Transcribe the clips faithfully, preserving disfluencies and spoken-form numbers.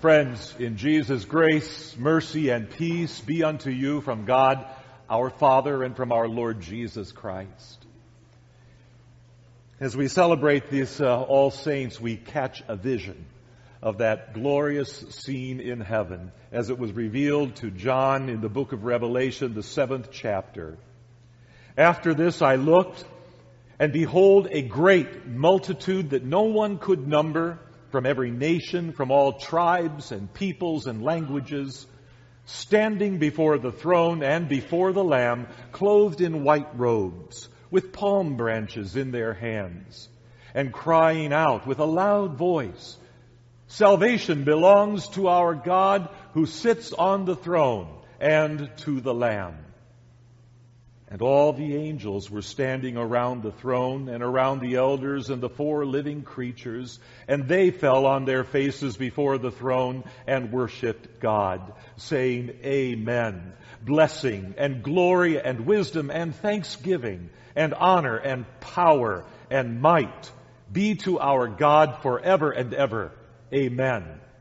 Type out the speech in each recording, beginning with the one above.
Friends, in Jesus' grace, mercy, and peace be unto you from God, our Father, and from our Lord Jesus Christ. As we celebrate this uh, All Saints, we catch a vision of that glorious scene in heaven as it was revealed to John in the book of Revelation, the seventh chapter. After this I looked, and behold, a great multitude that no one could number, from every nation, from all tribes and peoples and languages, standing before the throne and before the Lamb, clothed in white robes, with palm branches in their hands, and crying out with a loud voice, "Salvation belongs to our God who sits on the throne and to the Lamb." And all the angels were standing around the throne and around the elders and the four living creatures, and they fell on their faces before the throne and worshipped God, saying, "Amen. Blessing and glory and wisdom and thanksgiving and honor and power and might be to our God forever and ever. Amen."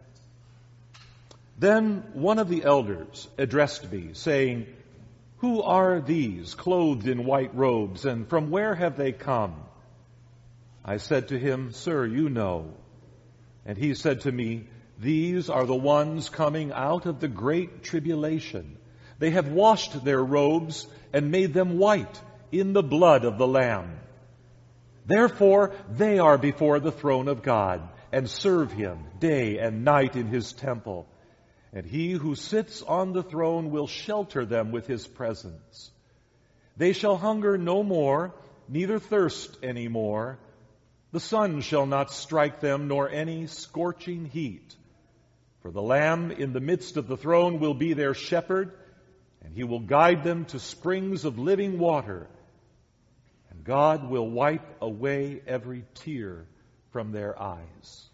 Then one of the elders addressed me, saying, "Who are these clothed in white robes, and from where have they come?" I said to him, "Sir, you know." And he said to me, "These are the ones coming out of the great tribulation. They have washed their robes and made them white in the blood of the Lamb. Therefore they are before the throne of God and serve him day and night in his temple. And he who sits on the throne will shelter them with his presence. They shall hunger no more, neither thirst any more. The sun shall not strike them, nor any scorching heat. For the Lamb in the midst of the throne will be their shepherd, and he will guide them to springs of living water. And God will wipe away every tear from their eyes."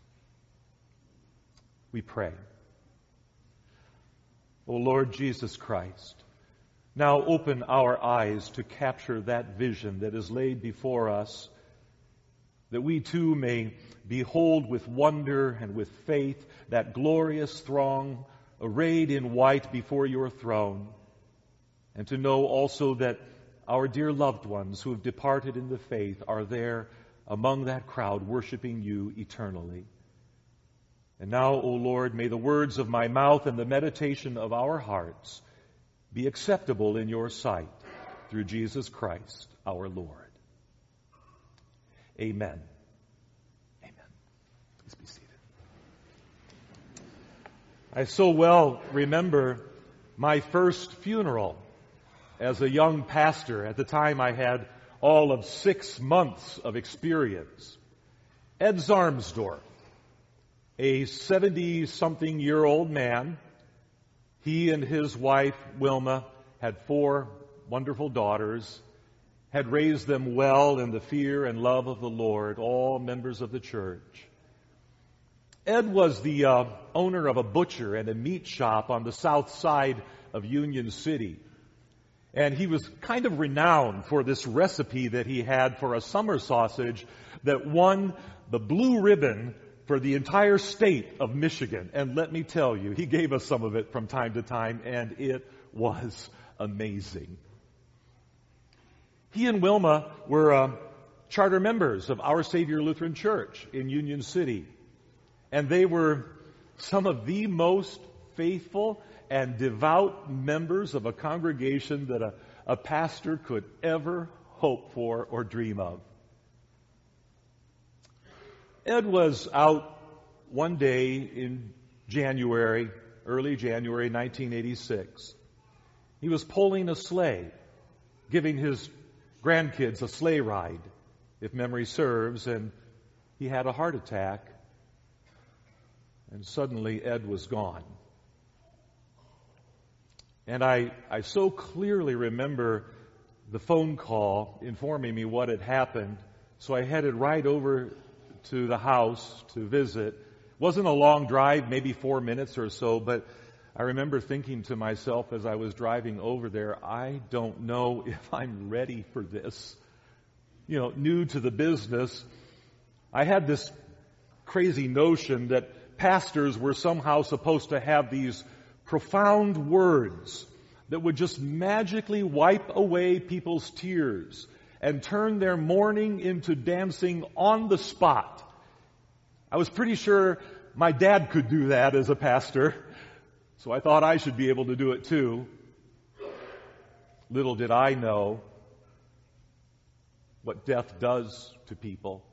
We pray. O Lord Jesus Christ, now open our eyes to capture that vision that is laid before us, that we too may behold with wonder and with faith that glorious throng arrayed in white before your throne, and to know also that our dear loved ones who have departed in the faith are there among that crowd worshiping you eternally. And now, O Lord, may the words of my mouth and the meditation of our hearts be acceptable in your sight, through Jesus Christ our Lord. Amen. Amen. Please be seated. I so well remember my first funeral as a young pastor. At the time I had all of six months of experience. Ed Zarmsdorf, a seventy-something-year-old man, he and his wife, Wilma, had four wonderful daughters, had raised them well in the fear and love of the Lord, all members of the church. Ed was the uh, owner of a butcher and a meat shop on the south side of Union City. And he was kind of renowned for this recipe that he had for a summer sausage that won the blue ribbon for the entire state of Michigan. And let me tell you, he gave us some of it from time to time, and it was amazing. He and Wilma were uh, charter members of Our Savior Lutheran Church in Union City. And they were some of the most faithful and devout members of a congregation that a, a pastor could ever hope for or dream of. Ed was out one day in January, early January nineteen eighty-six. He was pulling a sleigh, giving his grandkids a sleigh ride, if memory serves, and he had a heart attack, and suddenly Ed was gone. And I, I so clearly remember the phone call informing me what had happened, so I headed right over to the house to visit. It wasn't a long drive, maybe four minutes or so, but I remember thinking to myself as I was driving over there, I don't know if I'm ready for this. You know, new to the business, I had this crazy notion that pastors were somehow supposed to have these profound words that would just magically wipe away people's tears and turn their mourning into dancing on the spot. I was pretty sure my dad could do that as a pastor, so I thought I should be able to do it too. Little did I know what death does to people.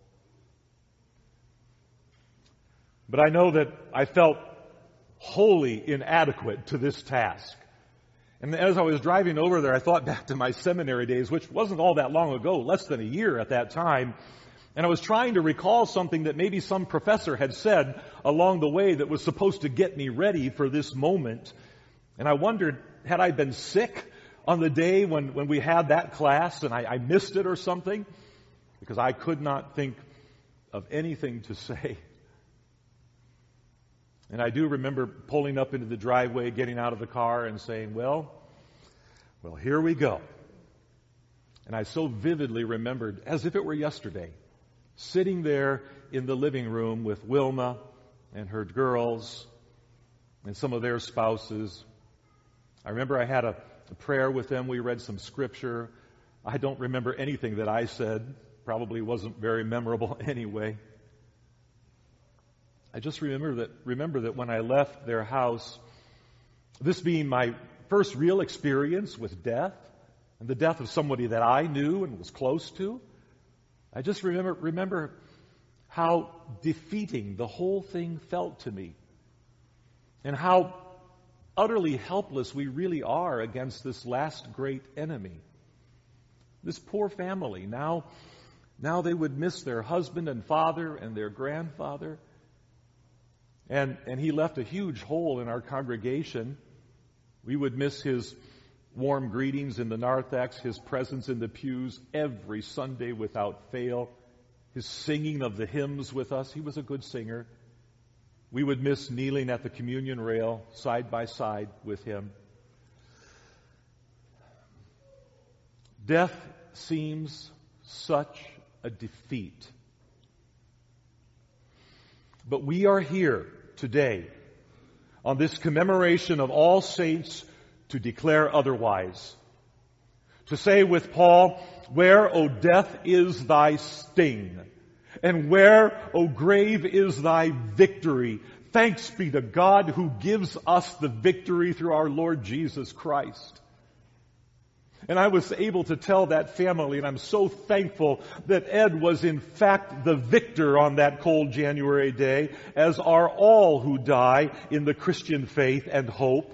But I know that I felt wholly inadequate to this task. And as I was driving over there, I thought back to my seminary days, which wasn't all that long ago, less than a year at that time. And I was trying to recall something that maybe some professor had said along the way that was supposed to get me ready for this moment. And I wondered, had I been sick on the day when, when we had that class and I, I missed it or something? Because I could not think of anything to say. And I do remember pulling up into the driveway, getting out of the car and saying, well, well, here we go. And I so vividly remembered, as if it were yesterday, sitting there in the living room with Wilma and her girls and some of their spouses. I remember I had a, a prayer with them. We read some scripture. I don't remember anything that I said. Probably wasn't very memorable anyway. I just remember that remember that when I left their house, this being my first real experience with death, and the death of somebody that I knew and was close to, I just remember remember how defeating the whole thing felt to me, and how utterly helpless we really are against this last great enemy. This poor family, now, now they would miss their husband and father and their grandfather. And, and he left a huge hole in our congregation. We would miss his warm greetings in the narthex, his presence in the pews every Sunday without fail, his singing of the hymns with us. He was a good singer. We would miss kneeling at the communion rail side by side with him. Death seems such a defeat. But we are here today on this commemoration of All Saints to declare otherwise. To say with Paul, where, O death, is thy sting? And where, O grave, is thy victory? Thanks be to God who gives us the victory through our Lord Jesus Christ. And I was able to tell that family, and I'm so thankful that Ed was in fact the victor on that cold January day, as are all who die in the Christian faith and hope.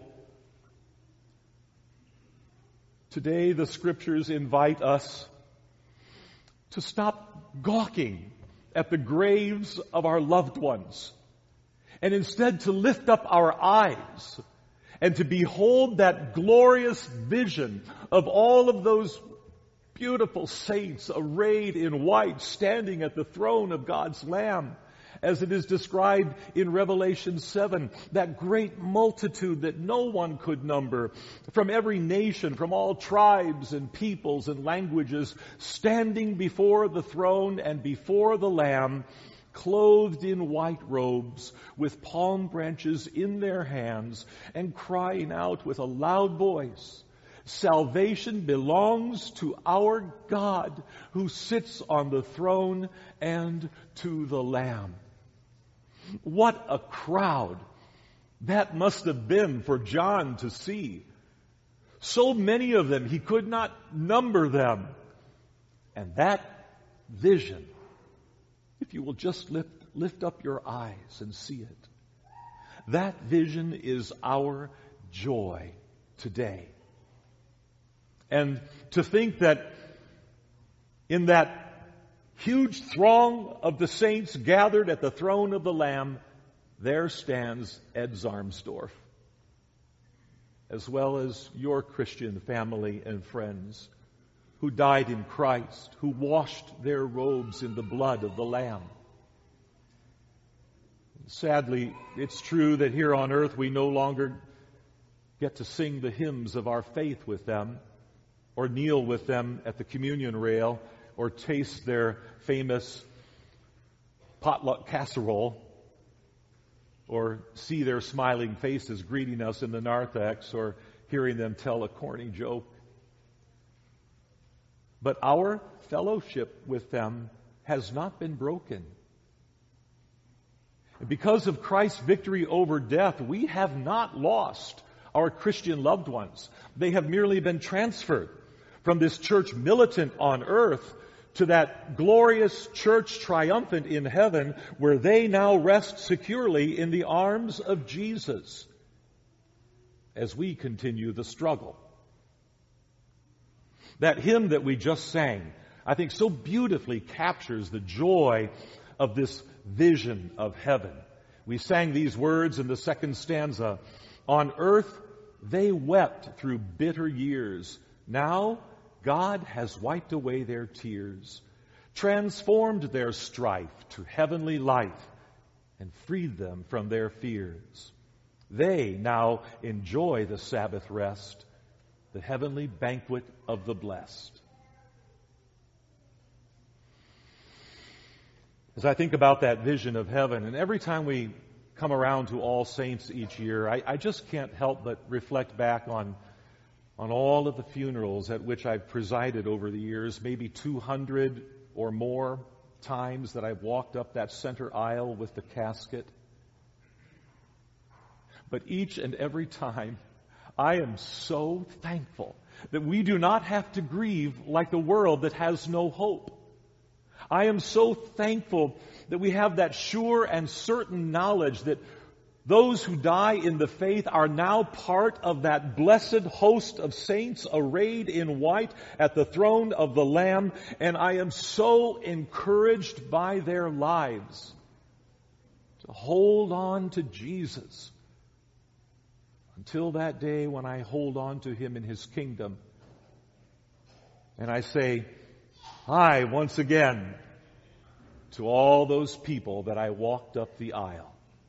Today the Scriptures invite us to stop gawking at the graves of our loved ones, and instead to lift up our eyes and to behold that glorious vision of all of those beautiful saints arrayed in white, standing at the throne of God's Lamb, as it is described in Revelation seven, that great multitude that no one could number, from every nation, from all tribes and peoples and languages, standing before the throne and before the Lamb, clothed in white robes, with palm branches in their hands, and crying out with a loud voice, salvation belongs to our God who sits on the throne and to the Lamb. What a crowd that must have been for John to see. So many of them, he could not number them. And that vision, if you will just lift, lift up your eyes and see it, that vision is our joy today. And to think that in that huge throng of the saints gathered at the throne of the Lamb, there stands Ed Zarmsdorf, as well as your Christian family and friends who died in Christ, who washed their robes in the blood of the Lamb. Sadly, it's true that here on earth we no longer get to sing the hymns of our faith with them, or kneel with them at the communion rail, or taste their famous potluck casserole, or see their smiling faces greeting us in the narthex, or hearing them tell a corny joke. But our fellowship with them has not been broken. And because of Christ's victory over death, we have not lost our Christian loved ones. They have merely been transferred from this church militant on earth to that glorious church triumphant in heaven, where they now rest securely in the arms of Jesus as we continue the struggle. That hymn that we just sang, I think, so beautifully captures the joy of this vision of heaven. We sang these words in the second stanza. On earth they wept through bitter years. Now God has wiped away their tears, transformed their strife to heavenly life, and freed them from their fears. They now enjoy the Sabbath rest, the heavenly banquet of the blessed. As I think about that vision of heaven, and every time we come around to All Saints each year, I, I just can't help but reflect back on, on all of the funerals at which I've presided over the years, maybe two hundred or more times that I've walked up that center aisle with the casket. But each and every time, I am so thankful that we do not have to grieve like the world that has no hope. I am so thankful that we have that sure and certain knowledge that those who die in the faith are now part of that blessed host of saints arrayed in white at the throne of the Lamb, and I am so encouraged by their lives to hold on to Jesus until that day when I hold on to Him in His kingdom. And I say, hi, once again, to all those people that I walked up the aisle.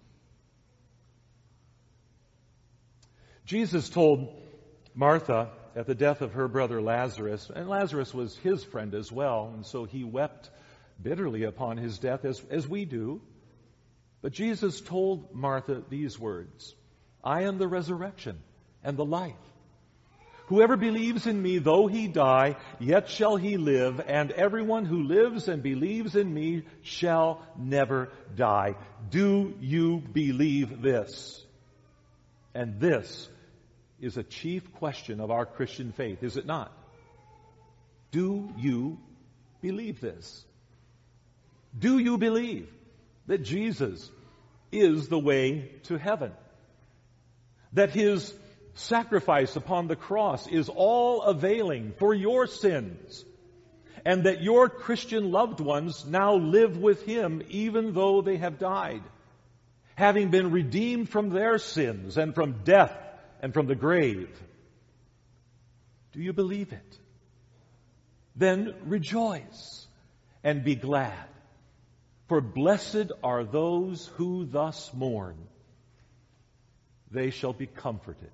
Jesus told Martha at the death of her brother Lazarus, and Lazarus was his friend as well, and so he wept bitterly upon his death as, as we do. But Jesus told Martha these words, I am the resurrection and the life. Whoever believes in me, though he die, yet shall he live, and everyone who lives and believes in me shall never die. Do you believe this? And this is a chief question of our Christian faith, is it not? Do you believe this? Do you believe that Jesus is the way to heaven? That His sacrifice upon the cross is all availing for your sins, and that your Christian loved ones now live with Him even though they have died, having been redeemed from their sins and from death and from the grave? Do you believe it? Then rejoice and be glad, for blessed are those who thus mourn. They shall be comforted.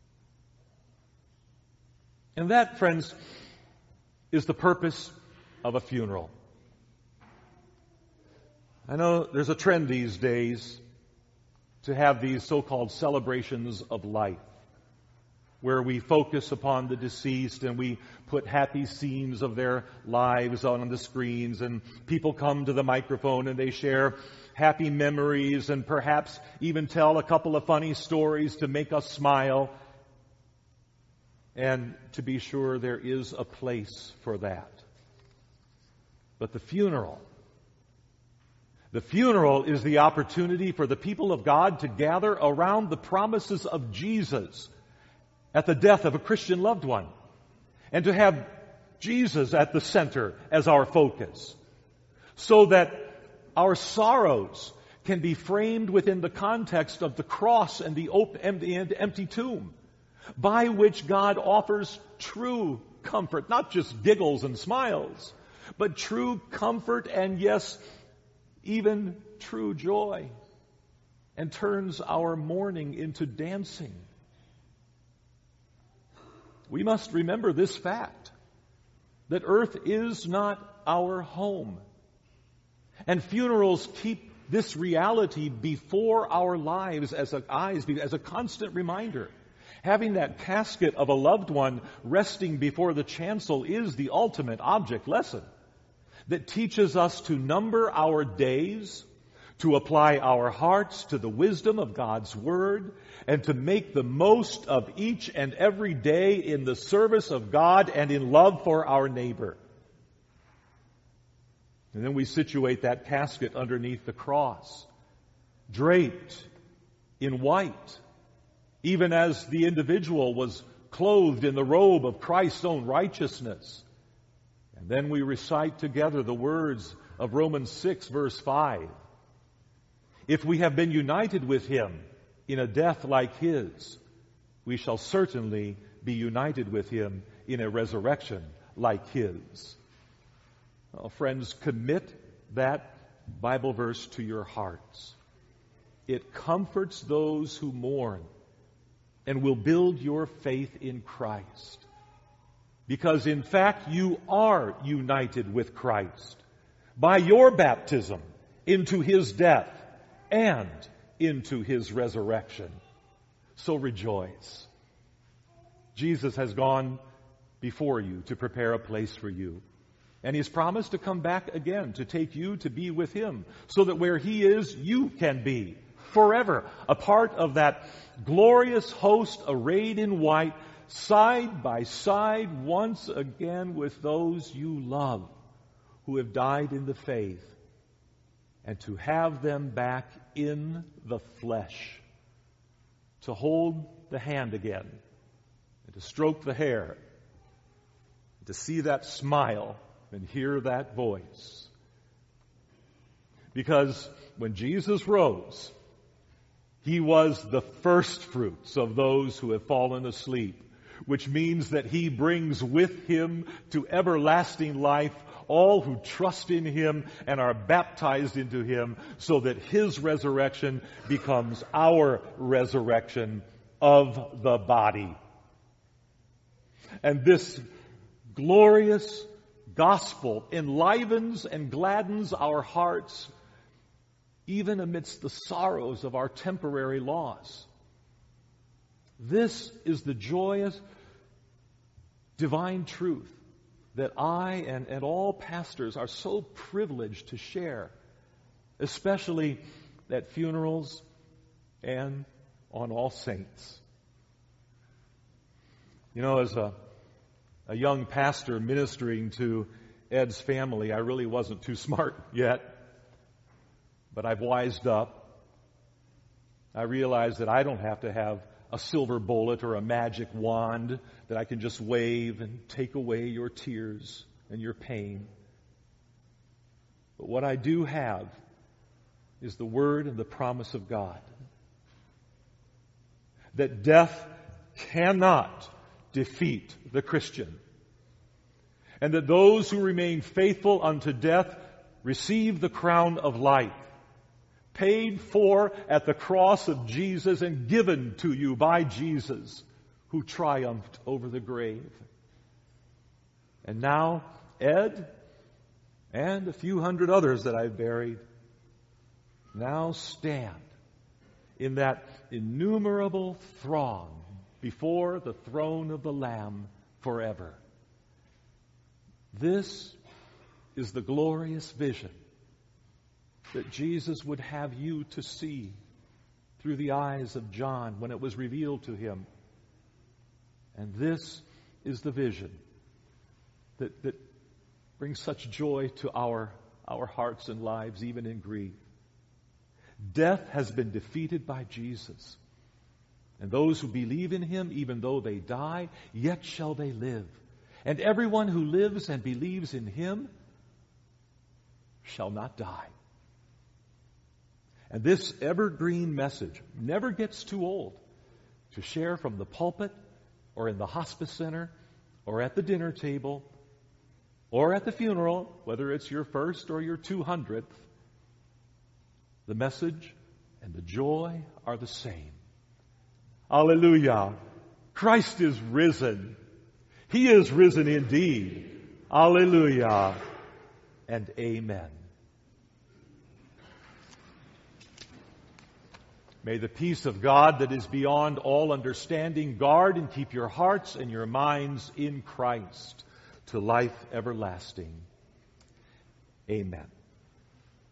And that, friends, is the purpose of a funeral. I know there's a trend these days to have these so-called celebrations of life, where we focus upon the deceased and we put happy scenes of their lives on the screens, and people come to the microphone and they share happy memories and perhaps even tell a couple of funny stories to make us smile. And to be sure, there is a place for that. But the funeral, the funeral is the opportunity for the people of God to gather around the promises of Jesus at the death of a Christian loved one, and to have Jesus at the center as our focus, so that our sorrows can be framed within the context of the cross and the empty tomb, by which God offers true comfort, not just giggles and smiles, but true comfort and, yes, even true joy, and turns our mourning into dancing. We must remember this fact, that earth is not our home. And funerals keep this reality before our lives as a, eyes, as a constant reminder. Having that casket of a loved one resting before the chancel is the ultimate object lesson that teaches us to number our days, to apply our hearts to the wisdom of God's Word, and to make the most of each and every day in the service of God and in love for our neighbor. And then we situate that casket underneath the cross, draped in white, even as the individual was clothed in the robe of Christ's own righteousness. And then we recite together the words of Romans six, verse five. If we have been united with Him in a death like His, we shall certainly be united with Him in a resurrection like His. Well, friends, commit that Bible verse to your hearts. It comforts those who mourn and will build your faith in Christ. Because in fact, you are united with Christ by your baptism into His death and into His resurrection. So rejoice. Jesus has gone before you to prepare a place for you. And He's promised to come back again to take you to be with Him, so that where He is, you can be forever, a part of that glorious host arrayed in white, side by side once again with those you love who have died in the faith, and to have them back in the flesh, to hold the hand again, and to stroke the hair, and to see that smile and hear that voice. Because when Jesus rose, He was the first fruits of those who have fallen asleep, which means that He brings with Him to everlasting life all who trust in Him and are baptized into Him, so that His resurrection becomes our resurrection of the body. And this glorious gospel enlivens and gladdens our hearts even amidst the sorrows of our temporary loss. This is the joyous divine truth that I and, and all pastors are so privileged to share, especially at funerals and on All Saints. You know, as a, a young pastor ministering to Ed's family, I really wasn't too smart yet, but I've wised up. I realize that I don't have to have a silver bullet or a magic wand that I can just wave and take away your tears and your pain. But what I do have is the word and the promise of God, that death cannot defeat the Christian, and that those who remain faithful unto death receive the crown of life, paid for at the cross of Jesus and given to you by Jesus, who triumphed over the grave. And now, Ed and a few hundred others that I've buried now stand in that innumerable throng before the throne of the Lamb forever. This is the glorious vision that Jesus would have you to see through the eyes of John when it was revealed to him. And this is the vision that, that brings such joy to our, our hearts and lives, even in grief. Death has been defeated by Jesus. And those who believe in Him, even though they die, yet shall they live. And everyone who lives and believes in Him shall not die. And this evergreen message never gets too old to share from the pulpit or in the hospice center or at the dinner table or at the funeral, whether it's your first or your two hundredth. The message and the joy are the same. Alleluia. Christ is risen. He is risen indeed. Alleluia and amen. May the peace of God that is beyond all understanding guard and keep your hearts and your minds in Christ to life everlasting. Amen.